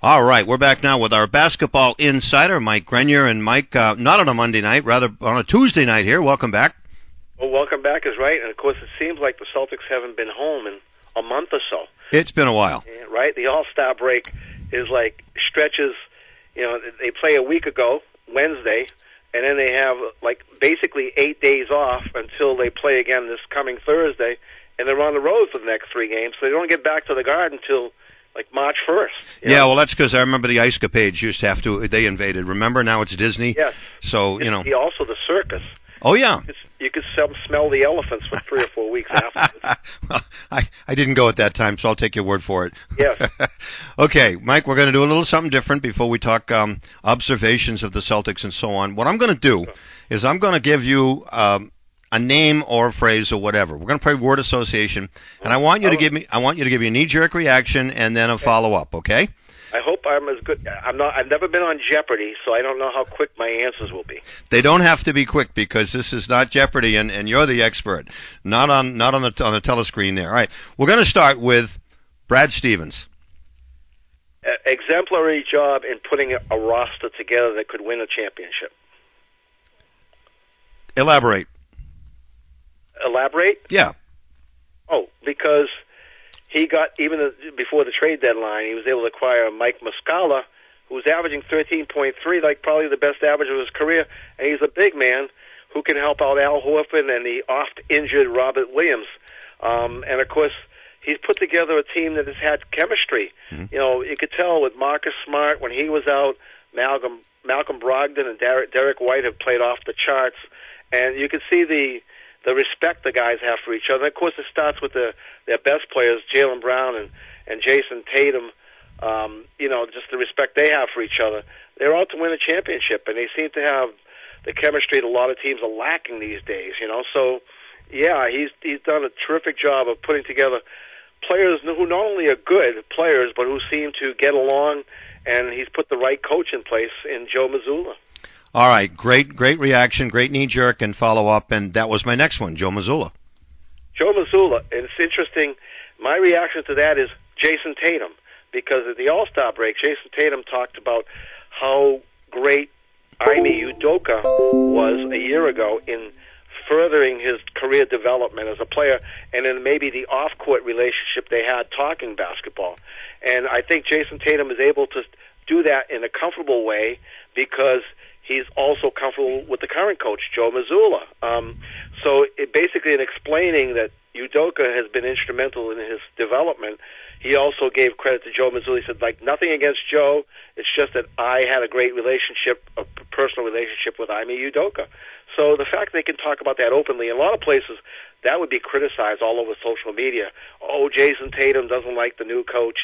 All right, we're back now with our basketball insider, Mike Grenier. And Mike, not on a Monday night, rather on a Tuesday night here. Welcome back. Well, welcome back is right. And, of course, it seems like the Celtics haven't been home in a month or so. It's been a while. Right? The All-Star break is like stretches. They play a week ago, Wednesday, and then they have like basically 8 days off until they play again this coming Thursday, and they're on the road for the next 3 games, so they don't get back to the Garden until like March 1st. Yeah, well, that's because I remember the Ice Capades used to have to, they invaded. Remember? Now it's Disney. Yes. So, Also the circus. Oh, yeah. You could smell the elephants for 3 or 4 weeks afterwards. Well, I didn't go at that time, so I'll take your word for it. Yes. Okay, Mike, we're going to do a little something different before we talk observations of the Celtics and so on. What I'm going to do is I'm going to give you a name or a phrase or whatever. We're going to play word association, and I want you to give me a knee-jerk reaction and then a follow-up, okay? I hope I'm as good. I've never been on Jeopardy, so I don't know how quick my answers will be. They don't have to be quick because this is not Jeopardy, and you're the expert. Not on the telescreen there. All right, we're going to start with Brad Stevens. Exemplary job in putting a roster together that could win a championship. Elaborate. Elaborate? Yeah. Oh, because he got, before the trade deadline, he was able to acquire Mike Muscala, who was averaging 13.3, like probably the best average of his career, and he's a big man who can help out Al Horford and the oft-injured Robert Williams. And, of course, he's put together a team that has had chemistry. Mm-hmm. You could tell with Marcus Smart, when he was out, Malcolm Brogdon and Derek White have played off the charts, and you could see the respect the guys have for each other. Of course, it starts with their best players, Jaylen Brown and Jason Tatum. Just the respect they have for each other. They're out to win a championship, and they seem to have the chemistry that a lot of teams are lacking these days. So yeah, he's done a terrific job of putting together players who not only are good players, but who seem to get along, and he's put the right coach in place in Joe Mazzulla. All right, great reaction, great knee-jerk and follow-up, and that was my next one, Joe Mazzulla. Joe Mazzulla, and it's interesting, my reaction to that is Jason Tatum, because at the All-Star break, Jason Tatum talked about how great Ime Udoka was a year ago in furthering his career development as a player, and then maybe the off-court relationship they had talking basketball. And I think Jason Tatum is able to do that in a comfortable way because he's also comfortable with the current coach, Joe Mazzulla. So basically in explaining that Udoka has been instrumental in his development, he also gave credit to Joe Mazzulla. He said, nothing against Joe. It's just that I had a great relationship, a personal relationship with Ime Udoka. So the fact they can talk about that openly, in a lot of places, that would be criticized all over social media. Oh, Jason Tatum doesn't like the new coach.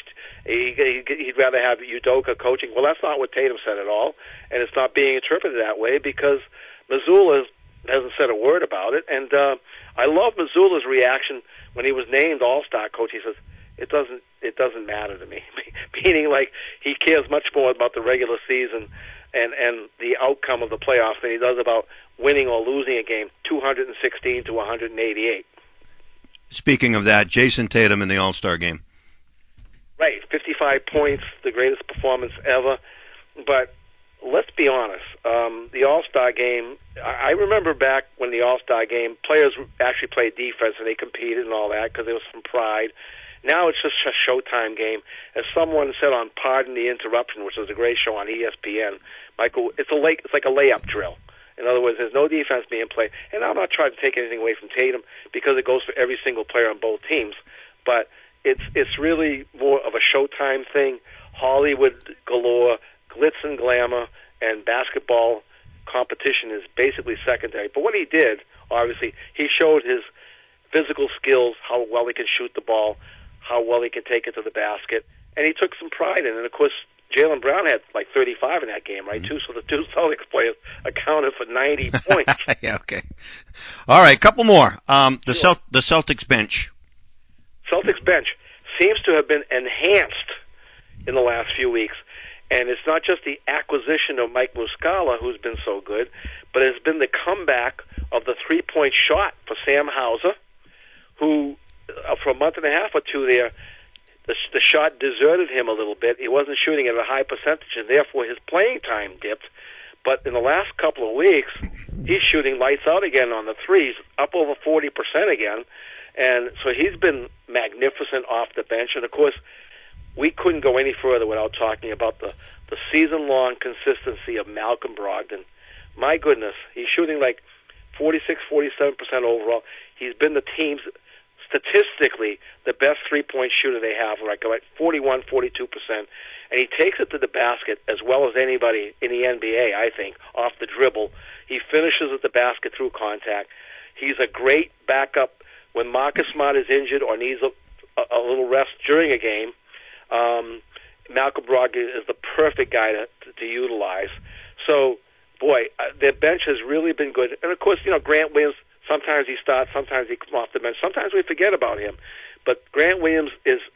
He'd rather have Udoka coaching. Well, that's not what Tatum said at all, and it's not being interpreted that way because Mazzulla hasn't said a word about it. And I love Mazzulla's reaction when he was named All-Star coach. He says, it doesn't matter to me, meaning like he cares much more about the regular season and the outcome of the playoffs than he does about winning or losing a game 216 to 188. Speaking of that, Jason Tatum in the All-Star game. Right, 55 points, the greatest performance ever. But let's be honest, the All-Star game, I remember back when the All-Star game, players actually played defense and they competed and all that because there was some pride. Now it's just a Showtime game. As someone said on Pardon the Interruption, which was a great show on ESPN, Michael, it's like a layup drill. In other words, there's no defense being played. And I'm not trying to take anything away from Tatum because it goes for every single player on both teams. But it's really more of a Showtime thing. Hollywood galore, glitz and glamour, and basketball competition is basically secondary. But what he did, obviously, he showed his physical skills, how well he can shoot the ball, how well he can take it to the basket, and he took some pride in it. And, of course, Jaylen Brown had like 35 in that game, right, too? So the two Celtics players accounted for 90 points. Yeah, okay. All right, couple more. The Sure. The Celtics bench. Celtics bench seems to have been enhanced in the last few weeks. And it's not just the acquisition of Mike Muscala, who's been so good, but it's been the comeback of the three-point shot for Sam Hauser, who, for a month and a half or two there, the shot deserted him a little bit. He wasn't shooting at a high percentage, and therefore his playing time dipped. But in the last couple of weeks, he's shooting lights out again on the threes, up over 40% again. And so he's been magnificent off the bench. And, of course, we couldn't go any further without talking about the season-long consistency of Malcolm Brogdon. My goodness, he's shooting like 46, 47% overall. He's been the team's, statistically, the best three-point shooter they have, like 41, 42%. And he takes it to the basket as well as anybody in the NBA, I think, off the dribble. He finishes at the basket through contact. He's a great backup when Marcus Smart is injured or needs a little rest during a game. Malcolm Brogdon is the perfect guy to utilize. So, boy, their bench has really been good. And, of course, Grant Williams, sometimes he starts, sometimes he comes off the bench. Sometimes we forget about him. But Grant Williams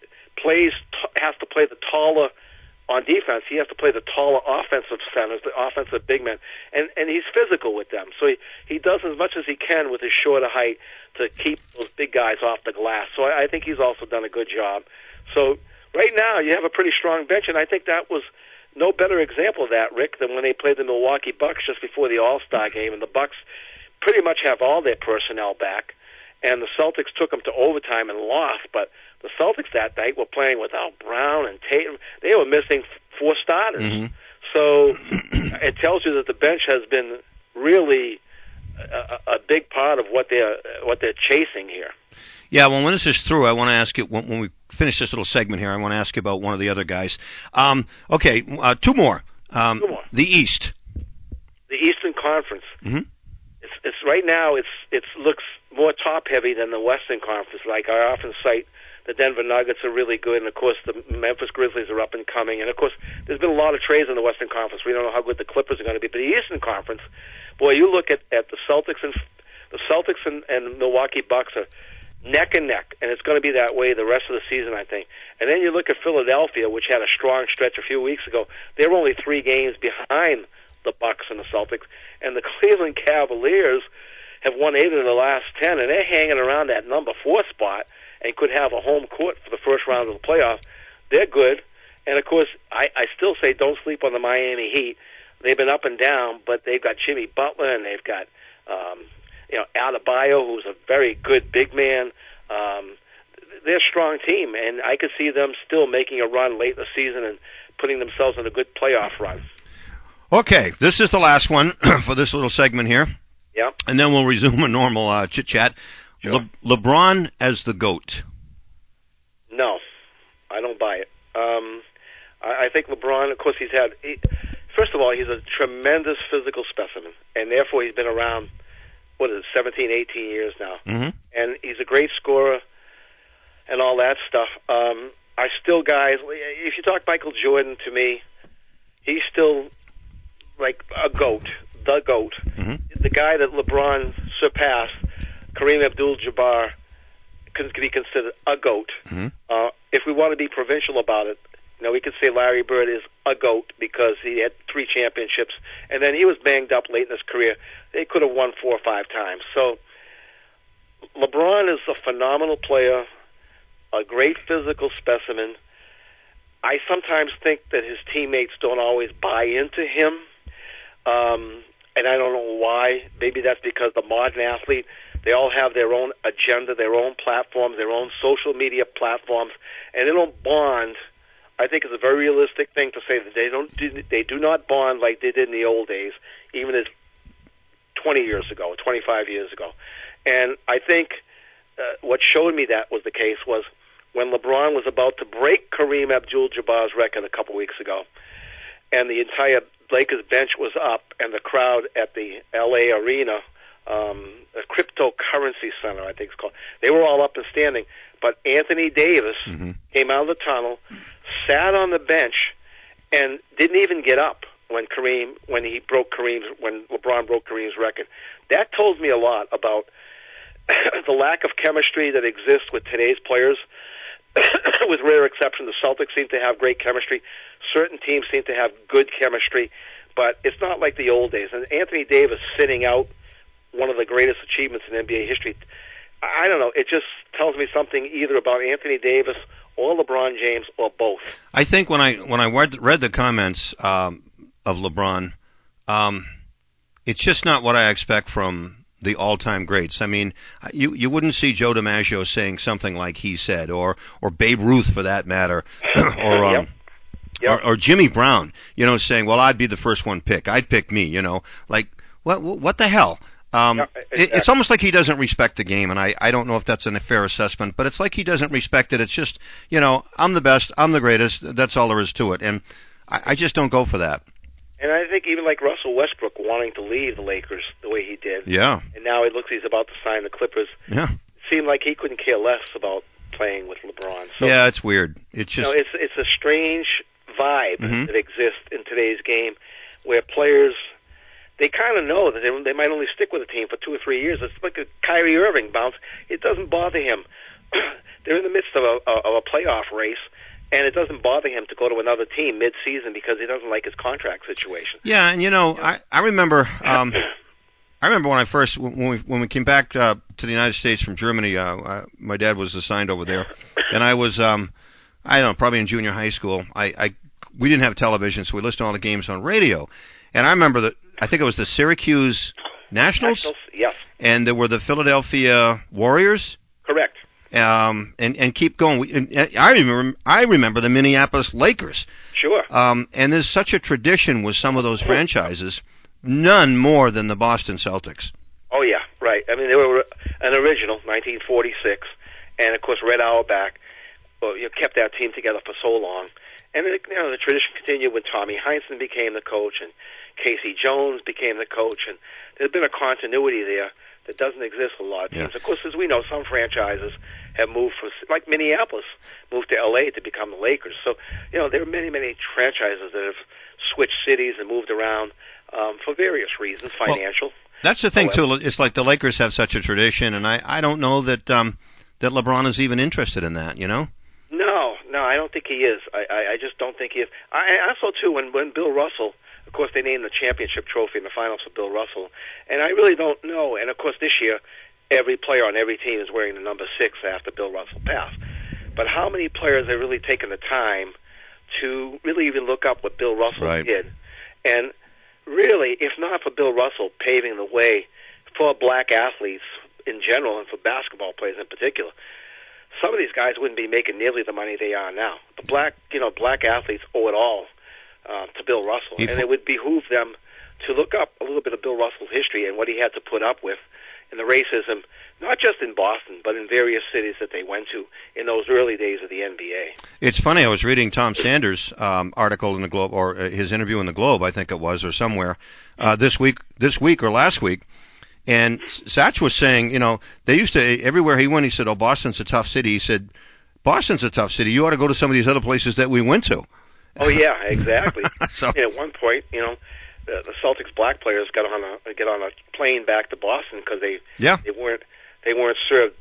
has to play the taller on defense. He has to play the taller offensive centers, the offensive big men. And he's physical with them. So he does as much as he can with his shorter height to keep those big guys off the glass. So I think he's also done a good job. So right now you have a pretty strong bench, and I think that was no better example of that, Rick, than when they played the Milwaukee Bucks just before the All-Star game, and the Bucks pretty much have all their personnel back, and the Celtics took them to overtime and lost, but the Celtics that night were playing without Brown and Tatum. They were missing 4 starters. Mm-hmm. So it tells you that the bench has been really a big part of what they're chasing here. Yeah, well, when this is through, I want to ask you, when we finish this little segment here, I want to ask you about one of the other guys. Okay, 2 more. 2 more. The East. The Eastern Conference. Mm-hmm. It's right now. It looks more top heavy than the Western Conference. Like I often cite, the Denver Nuggets are really good, and of course the Memphis Grizzlies are up and coming. And of course, there's been a lot of trades in the Western Conference. We don't know how good the Clippers are going to be, but the Eastern Conference, boy, you look at the Celtics and Milwaukee Bucks are neck and neck, and it's going to be that way the rest of the season, I think. And then you look at Philadelphia, which had a strong stretch a few weeks ago. They're only 3 games behind the Bucks and the Celtics, and the Cleveland Cavaliers have won 8 of the last 10, and they're hanging around that number 4 spot and could have a home court for the first round of the playoffs. They're good, and of course, I still say don't sleep on the Miami Heat. They've been up and down, but they've got Jimmy Butler, and they've got Adebayo, who's a very good big man. They're a strong team, and I could see them still making a run late in the season and putting themselves in a good playoff run. Okay, this is the last one for this little segment here. Yeah. And then we'll resume a normal chit-chat. Sure. LeBron as the GOAT. No, I don't buy it. I think LeBron, of course, first of all, he's a tremendous physical specimen, and therefore he's been around, 17, 18 years now. Mm-hmm. And he's a great scorer and all that stuff. If you talk Michael Jordan to me, he's still like a GOAT, the GOAT. Mm-hmm. The guy that LeBron surpassed, Kareem Abdul-Jabbar, could be considered a GOAT. Mm-hmm. If we want to be provincial about it, we could say Larry Bird is a GOAT because he had 3 championships, and then he was banged up late in his career. They could have won 4 or 5 times. So LeBron is a phenomenal player, a great physical specimen. I sometimes think that his teammates don't always buy into him, and I don't know why. Maybe that's because the modern athlete, they all have their own agenda, their own platforms, their own social media platforms, and they don't bond. I think it's a very realistic thing to say that they do not bond like they did in the old days, even as 20 years ago, 25 years ago. And I think what showed me that was the case was when LeBron was about to break Kareem Abdul-Jabbar's record a couple weeks ago, and the entire Lakers bench was up, and the crowd at the L.A. Arena, the Cryptocurrency Center, I think it's called, they were all up and standing. But Anthony Davis came out of the tunnel, sat on the bench, and didn't even get up when LeBron broke Kareem's record. That told me a lot about the lack of chemistry that exists with today's players. With rare exception, the Celtics seem to have great chemistry. Certain teams seem to have good chemistry, but it's not like the old days. And Anthony Davis sitting out one of the greatest achievements in NBA history, I don't know, it just tells me something either about Anthony Davis or LeBron James or both. I think when I read the comments of LeBron, it's just not what I expect from the all-time greats. I mean, you wouldn't see Joe DiMaggio saying something like he said, or Babe Ruth for that matter, or Yep. or Jimmy Brown, saying, well, I'd be the first one pick. I'd pick me, like what the hell? Exactly. It's almost like he doesn't respect the game, and I don't know if that's a fair assessment, but it's like he doesn't respect it. It's just, I'm the best, I'm the greatest, that's all there is to it, and I just don't go for that. And I think even like Russell Westbrook wanting to leave the Lakers the way he did, Yeah. and now it looks he's about to sign the Clippers. Yeah. It seemed like he couldn't care less about playing with LeBron. So, yeah, it's weird. It's just it's a strange vibe Mhm. that exists in today's game, where players, they kind of know that they might only stick with a team for 2 or 3 years. It's like a Kyrie Irving bounce. It doesn't bother him. They're in the midst of a playoff race, and it doesn't bother him to go to another team mid-season because he doesn't like his contract situation. Yeah, and I remember when I first when we came back to the United States from Germany. My dad was assigned over there, and I was I don't know, probably in junior high school. We didn't have television, so we listened to all the games on radio. And I remember that I think it was the Syracuse Nationals, Yes, and there were the Philadelphia Warriors. correct. And keep going. I remember the Minneapolis Lakers. Sure. And there's such a tradition with some of those franchises, none more than the Boston Celtics. Oh, yeah, right. I mean, they were an original, 1946, and, of course, Red Auerbach kept that team together for so long. And the tradition continued when Tommy Heinsohn became the coach and Casey Jones became the coach, and there's been a continuity there that doesn't exist with a lot of teams. Yeah. Of course, as we know, some franchises have moved from, like Minneapolis, moved to L.A. to become the Lakers. So, there are many, many franchises that have switched cities and moved around for various reasons, financial. Well, that's the thing, too. It's like the Lakers have such a tradition, and I don't know that LeBron is even interested in that, No, I don't think he is. I just don't think he is. I also, too, when Bill Russell, of course, they named the championship trophy in the finals for Bill Russell, and I really don't know. And, of course, this year, every player on every team is wearing the number 6 after Bill Russell passed. But how many players have really taken the time to really even look up what Bill Russell did? And really, if not for Bill Russell paving the way for black athletes in general and for basketball players in particular, some of these guys wouldn't be making nearly the money they are now. The black athletes owe it all to Bill Russell, and it would behoove them to look up a little bit of Bill Russell's history and what he had to put up with in the racism, not just in Boston, but in various cities that they went to in those early days of the NBA. It's funny, I was reading Tom Sanders' article in the Globe, or his interview in the Globe, I think it was, or somewhere, this week or last week, and Satch was saying, they used to, everywhere he went, he said, oh, Boston's a tough city. He said, Boston's a tough city. You ought to go to some of these other places that we went to. Oh, yeah, exactly. So, and at one point, the Celtics black players get on a plane back to Boston because they weren't served.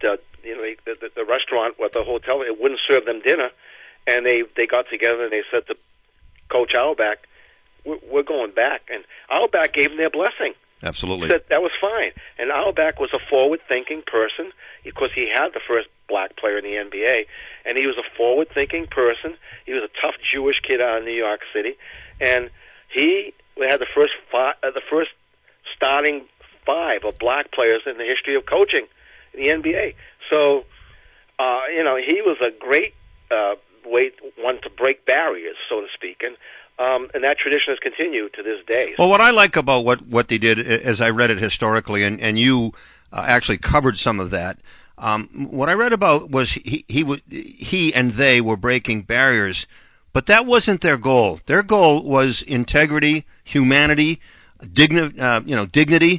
The restaurant or the hotel, it wouldn't serve them dinner, and they got together and they said to Coach Auerbach, "We're going back," and Auerbach gave them their blessing. Absolutely. He said that was fine. And Auerbach was a forward-thinking person. Of course, he had the first black player in the NBA, and he was a forward-thinking person. He was a tough Jewish kid out of New York City, and he had the first starting 5 of black players in the history of coaching in the NBA. So, he was a great one to break barriers, so to speak, and that tradition has continued to this day. Well, what I like about what they did, as I read it historically, and you actually covered some of that, what I read about was he and they were breaking barriers, but that wasn't their goal. Their goal was integrity, humanity, dignity,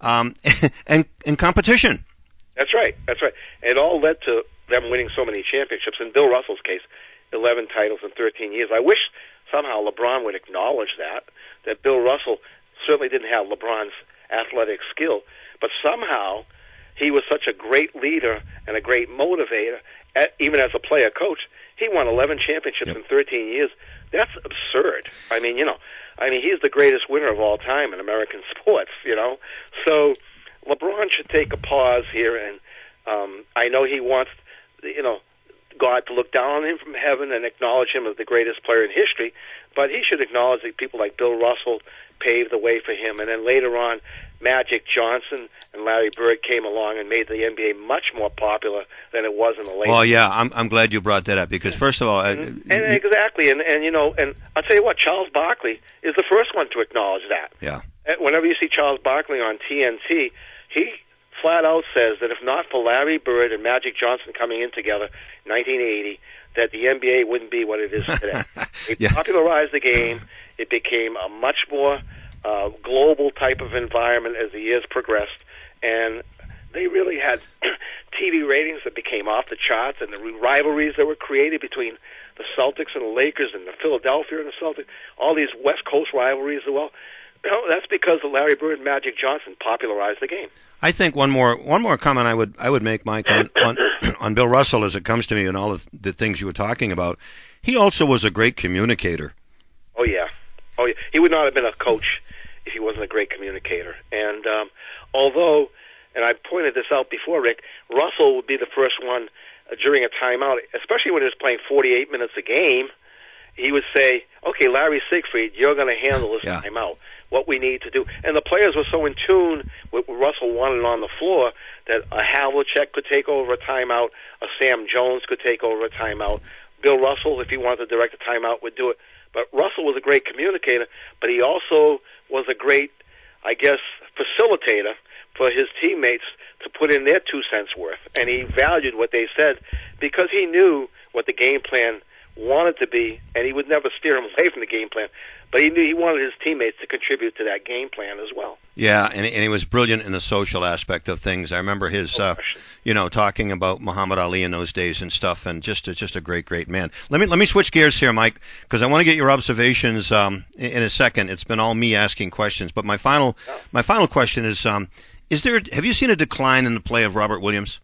and competition. That's right. It all led to them winning so many championships. In Bill Russell's case, 11 titles in 13 years. I wish somehow LeBron would acknowledge that Bill Russell certainly didn't have LeBron's athletic skill, but somehow he was such a great leader and a great motivator, even as a player coach. He won 11 championships in 13 years. That's absurd. I mean, he's the greatest winner of all time in American sports, So LeBron should take a pause here, and I know he wants, God to look down on him from heaven and acknowledge him as the greatest player in history, but he should acknowledge that people like Bill Russell paved the way for him. And then later on, Magic Johnson and Larry Bird came along and made the NBA much more popular than it was in the late. Well, yeah, I'm glad you brought that up because first of all, exactly, and you know, and I'll tell you what, Charles Barkley is the first one to acknowledge that. Yeah. Whenever you see Charles Barkley on TNT, he flat out says that if not for Larry Bird and Magic Johnson coming in together in 1980, that the NBA wouldn't be what it is today. It popularized the game. It became a much more global type of environment as the years progressed, and they really had TV ratings that became off the charts, and the rivalries that were created between the Celtics and the Lakers and the Philadelphia and the Celtics, all these West Coast rivalries as well. You know, that's because of Larry Bird and Magic Johnson popularized the game. I think one more comment I would make, Mike, on Bill Russell as it comes to me and all of the things you were talking about. He also was a great communicator. Oh yeah. He would not have been a coach if he wasn't a great communicator. And although, and I pointed this out before, Rick, Russell would be the first one during a timeout, especially when he was playing 48 minutes a game. He would say, "Okay, Larry Siegfried, you're going to handle this timeout. What we need to do." And the players were so in tune with what Russell wanted on the floor that a Havlicek could take over a timeout, a Sam Jones could take over a timeout. Bill Russell, if he wanted to direct a timeout, would do it. But Russell was a great communicator, but he also was a great, I guess, facilitator for his teammates to put in their 2 cents worth. And he valued what they said because he knew what the game plan wanted to be, and he would never steer him away from the game plan. But he knew he wanted his teammates to contribute to that game plan as well. Yeah, and he was brilliant in the social aspect of things. I remember his, talking about Muhammad Ali in those days and stuff, and just a great man. Let me switch gears here, Mike, because I want to get your observations in a second. It's been all me asking questions, but my final question is have you seen a decline in the play of Robert Williams?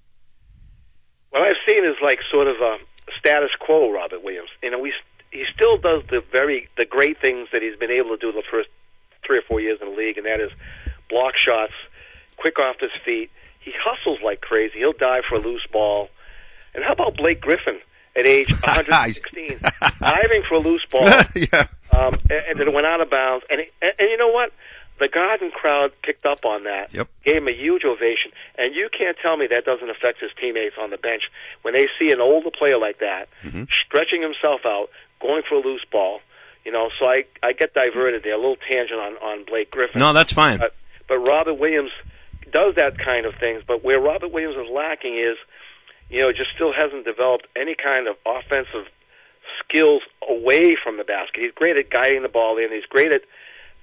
What I've seen is like sort of a status quo Robert Williams. You know, he still does the great things that he's been able to do the first 3 or 4 years in the league, and that is block shots, quick off his feet. He hustles like crazy. He'll dive for a loose ball. And how about Blake Griffin at age 116, diving for a loose ball, and then it went out of bounds. And you know what? The Garden crowd picked up on that, gave him a huge ovation, and you can't tell me that doesn't affect his teammates on the bench when they see an older player like that stretching himself out, going for a loose ball. You know, so I get diverted there, a little tangent on Blake Griffin. No, that's fine. But Robert Williams does that kind of things, but where Robert Williams is lacking is, you know, just still hasn't developed any kind of offensive skills away from the basket. He's great at guiding the ball in. He's great at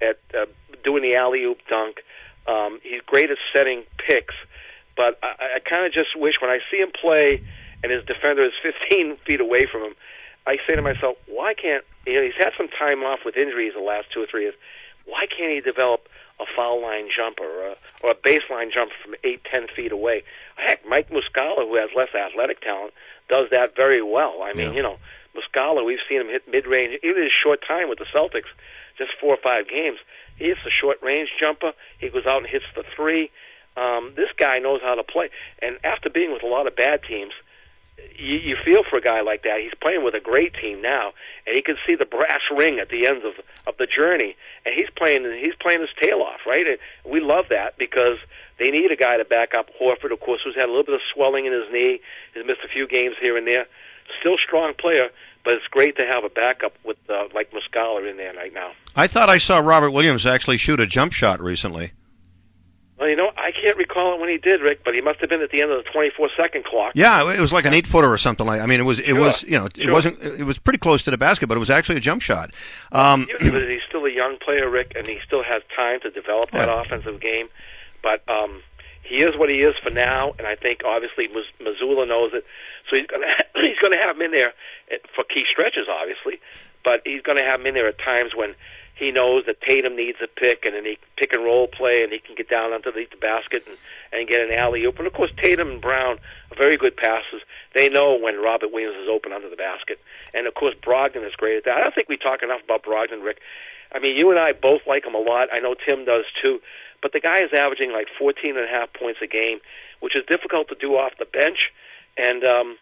doing the alley-oop dunk. He's great at setting picks. But I kind of just wish when I see him play and his defender is 15 feet away from him, I say to myself, why can't, you know, he's had some time off with injuries the last 2 or 3 years. Why can't he develop a foul line jumper or a baseline jumper from 8-10 feet away? Heck, Mike Muscala, who has less athletic talent, does that very well. I mean, you know, Muscala, we've seen him hit mid-range, even his short time with the Celtics, just 4 or 5 games. He hits the short-range jumper. He goes out and hits the three. This guy knows how to play. And after being with a lot of bad teams, you feel for a guy like that. He's playing with a great team now, and he can see the brass ring at the end of the journey. And he's playing his tail off, right? And we love that because they need a guy to back up Horford, of course, who's had a little bit of swelling in his knee. He's missed a few games here and there. Still strong player, but it's great to have a backup with like Muscala in there right now. I thought I saw Robert Williams actually shoot a jump shot recently. Well, you know, I can't recall it when he did, Rick, but he must have been at the end of the 24-second clock. Yeah, it was like an 8-footer or something like. I mean, it was, you know, it wasn't. It was pretty close to the basket, but it was actually a jump shot. He's still a young player, Rick, and he still has time to develop that offensive game. But he is what he is for now, and I think obviously Mazzulla knows it. So he's going to have him in there for key stretches, obviously, but he's going to have him in there at times when he knows that Tatum needs a pick, and then he pick and roll play, and he can get down underneath the basket and get an alley-oop. And, of course, Tatum and Brown are very good passers. They know when Robert Williams is open under the basket. And, of course, Brogdon is great at that. I don't think we talk enough about Brogdon, Rick. I mean, you and I both like him a lot. I know Tim does, too. But the guy is averaging like 14.5 points a game, which is difficult to do off the bench. And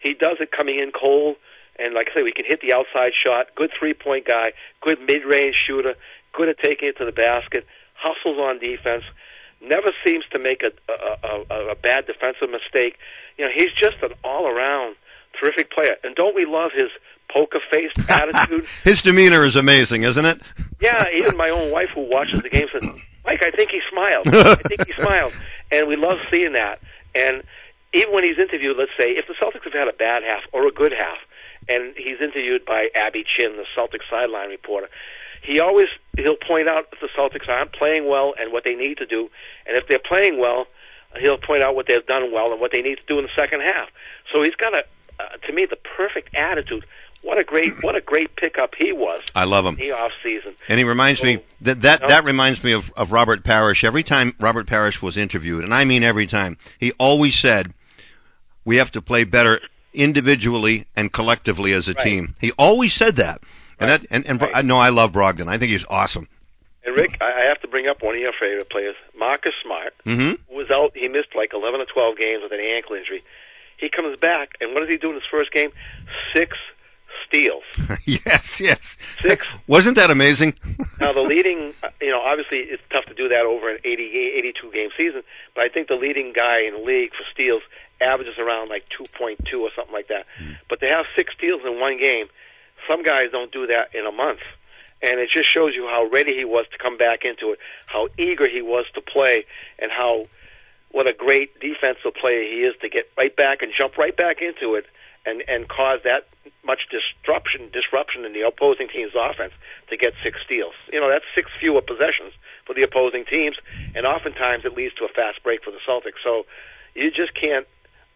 he does it coming in cold, and like I say, we can hit the outside shot. Good three-point guy, good mid-range shooter, good at taking it to the basket, hustles on defense, never seems to make a bad defensive mistake. You know, he's just an all-around terrific player. And don't we love his poker-faced attitude? His demeanor is amazing, isn't it? Yeah, even my own wife who watches the game says, Mike, I think he smiled. I think he smiled. And we love seeing that. And even when he's interviewed, let's say, if the Celtics have had a bad half or a good half, and he's interviewed by Abby Chin, the Celtics sideline reporter, he'll point out if the Celtics aren't playing well and what they need to do, and if they're playing well, he'll point out what they've done well and what they need to do in the second half. So he's got to me, the perfect attitude. What a great pickup he was. I love him. In the off season. And he reminds me that reminds me of Robert Parrish. Every time Robert Parrish was interviewed, and I mean every time, he always said, "We have to play better individually and collectively as a team." He always said that. Right. I know I love Brogdon. I think he's awesome. And Rick, I have to bring up one of your favorite players, Marcus Smart, who was out. He missed like 11 or 12 games with an ankle injury. He comes back, and what does he do in his first game? 6 steals. Yes. 6. Wasn't that amazing? Now, the leading, obviously it's tough to do that over an 82-game season, but I think the leading guy in the league for steals averages around like 2.2 or something like that. But to have 6 steals in one game, some guys don't do that in a month. And it just shows you how ready he was to come back into it, how eager he was to play, and what a great defensive player he is to get right back and jump right back into it and cause that much disruption in the opposing team's offense to get 6 steals. That's 6 fewer possessions for the opposing teams, and oftentimes it leads to a fast break for the Celtics. So you just can't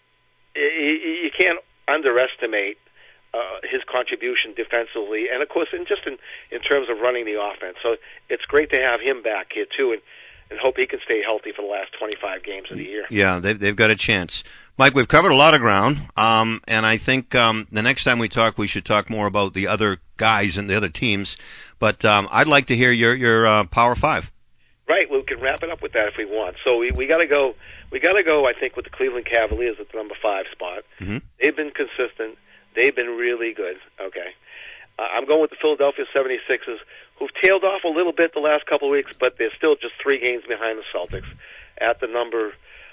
underestimate his contribution defensively, and of course, in terms of running the offense. So it's great to have him back here too, and hope he can stay healthy for the last 25 games of the year. Yeah, they've got a chance. Mike, we've covered a lot of ground, and I think the next time we talk, we should talk more about the other guys and the other teams. But I'd like to hear your Power 5. Right, we can wrap it up with that if we want. So we got to go. We got to go. I think with the Cleveland Cavaliers at the number 5 spot. Mm-hmm. They've been consistent. They've been really good. Okay, I'm going with the Philadelphia 76ers, who've tailed off a little bit the last couple of weeks, but they're still just 3 games behind the Celtics at the number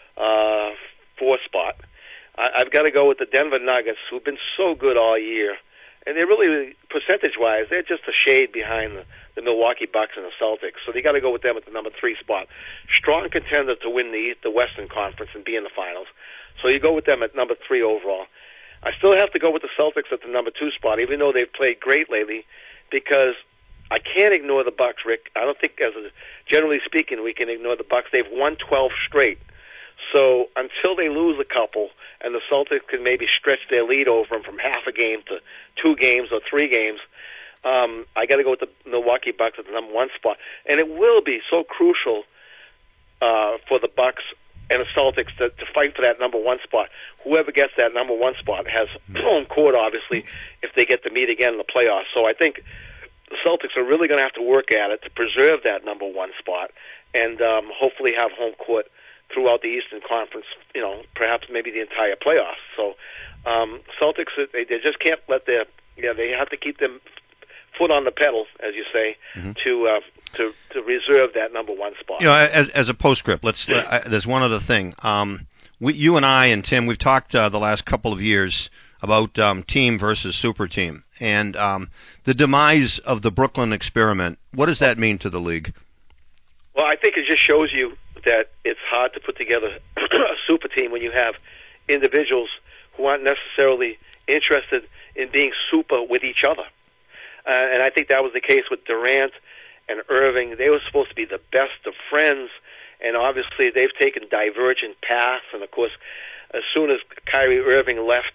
4 spot. I've got to go with the Denver Nuggets, who've been so good all year. And they're really, percentage-wise, they're just a shade behind the Milwaukee Bucks and the Celtics. So they got to go with them at the number 3 spot. Strong contender to win the Western Conference and be in the finals. So you go with them at number 3 overall. I still have to go with the Celtics at the number 2 spot, even though they've played great lately, because I can't ignore the Bucks, Rick. I don't think, generally speaking, we can ignore the Bucks. They've won 12 straight. So until they lose a couple, and the Celtics can maybe stretch their lead over them from half a game to 2 games or 3 games, I got to go with the Milwaukee Bucks at the number 1 spot. And it will be so crucial for the Bucks and the Celtics to fight for that number 1 spot. Whoever gets that number 1 spot has home court, obviously, if they get to meet again in the playoffs. So I think the Celtics are really going to have to work at it to preserve that number 1 spot and hopefully have home court throughout the Eastern Conference, perhaps maybe the entire playoffs. So Celtics, they just can't let they have to keep them foot on the pedal, as you say, to reserve that number 1 spot. As a postscript, there's one other thing. You and I and Tim, we've talked the last couple of years about team versus super team, and the demise of the Brooklyn experiment. What does that mean to the league? Well, I think it just shows you that it's hard to put together a super team when you have individuals who aren't necessarily interested in being super with each other. And I think that was the case with Durant and Irving. They were supposed to be the best of friends, and obviously they've taken divergent paths. And, of course, as soon as Kyrie Irving left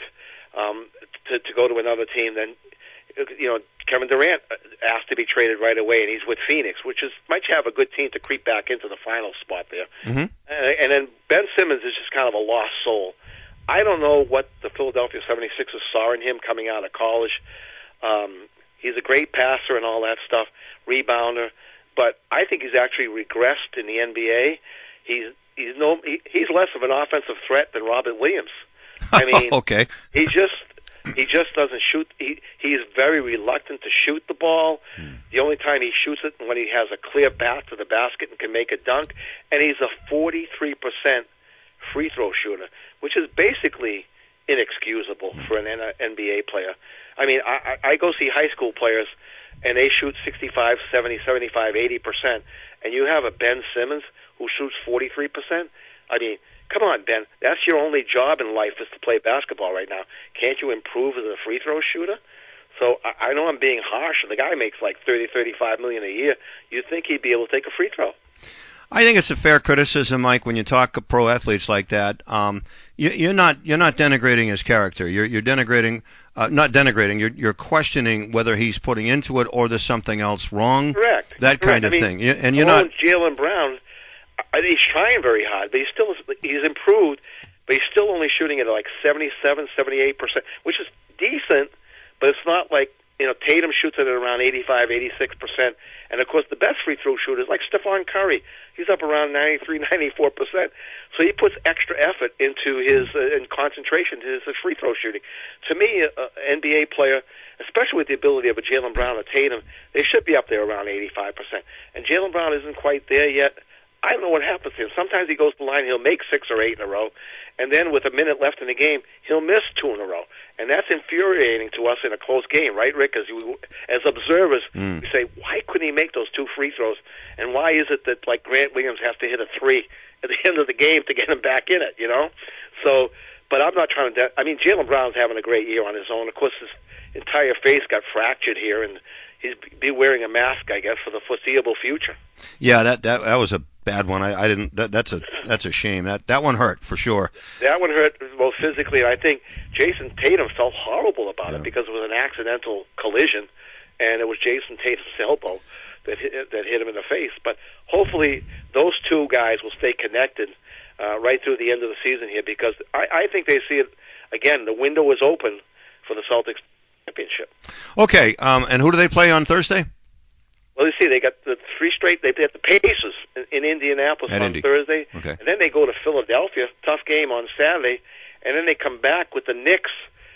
to go to another team, then Kevin Durant asked to be traded right away, and he's with Phoenix, which might have a good team to creep back into the final spot there. Mm-hmm. And then Ben Simmons is just kind of a lost soul. I don't know what the Philadelphia 76ers saw in him coming out of college. He's a great passer and all that stuff, rebounder, but I think he's actually regressed in the NBA. He's less of an offensive threat than Robert Williams. I mean, okay. he just doesn't shoot. He's very reluctant to shoot the ball. The only time he shoots it when he has a clear path to the basket and can make a dunk. And he's a 43% free throw shooter, which is basically inexcusable for an NBA player. I mean, I go see high school players, and they shoot 65, 70, 75, 80%, and you have a Ben Simmons who shoots 43%. I mean, come on, Ben. That's your only job in life is to play basketball right now. Can't you improve as a free throw shooter? So I know I'm being harsh. The guy makes like $30-35 million a year. You'd think he'd be able to take a free throw. I think it's a fair criticism, Mike, when you talk of pro athletes like that. You're not denigrating his character. You're denigrating, not denigrating. You're questioning whether he's putting into it or there's something else wrong. Correct. That kind of thing. And you're not. Jaylen Brown, he's trying very hard, but he's improved, but he's still only shooting at like 77, 78%, which is decent, but it's not like, Tatum shoots it at around 85, 86%. And, of course, the best free throw shooters, like Stephon Curry, he's up around 93, 94%. So he puts extra effort into his and concentration to his free throw shooting. To me, an NBA player, especially with the ability of a Jaylen Brown or Tatum, they should be up there around 85%. And Jaylen Brown isn't quite there yet. I don't know what happens to him. Sometimes he goes to the line, he'll make 6 or 8 in a row, and then with a minute left in the game, he'll miss 2 in a row. And that's infuriating to us in a close game, right, Rick? As observers, we say, why couldn't he make those 2 free throws? And why is it that, like, Grant Williams has to hit a 3 at the end of the game to get him back in it, So, but I'm not trying to... Jaylen Brown's having a great year on his own. Of course, his entire face got fractured here, and he's be wearing a mask, I guess, for the foreseeable future. Yeah, that was a bad one. I didn't. That's a shame. That one hurt for sure. That one hurt both physically, and I think Jason Tatum felt horrible about it because it was an accidental collision, and it was Jason Tatum's elbow that hit him in the face. But hopefully, those 2 guys will stay connected right through the end of the season here, because I think they see it again. The window is open for the Celtics championship. Okay, and who do they play on Thursday? Well, you see, they got the 3 straight. They have the Pacers in Indianapolis on Thursday, okay. And then they go to Philadelphia. Tough game on Saturday, and then they come back with the Knicks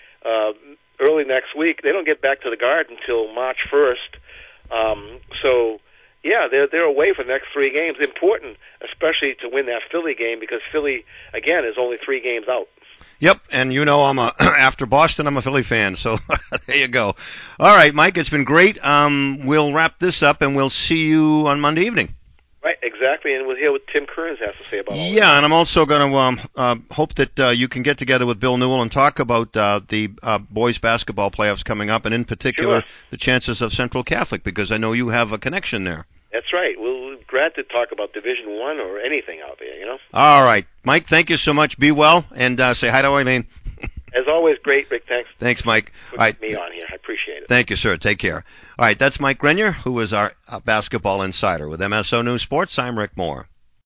early next week. They don't get back to the Garden until March 1st. So, yeah, they're away for the next 3 games. Important, especially to win that Philly game, because Philly again is only 3 games out. Yep, and I'm after Boston, I'm a Philly fan, so there you go. All right, Mike, it's been great. We'll wrap this up, and we'll see you on Monday evening. Right, exactly, and we'll hear what Tim Kearns has to say about all Yeah, and I'm also going to hope that you can get together with Bill Newell and talk about the boys basketball playoffs coming up, and in particular the chances of Central Catholic, because I know you have a connection there. That's right. We're glad to talk about Division I or anything out there, All right. Mike, thank you so much. Be well, and say hi to Eileen. As always, great, Rick. Thanks. Thanks, Mike. All right. Me on here. I appreciate it. Thank you, sir. Take care. All right, that's Mike Grenier, who is our basketball insider. With MSO News Sports, I'm Rick Moore.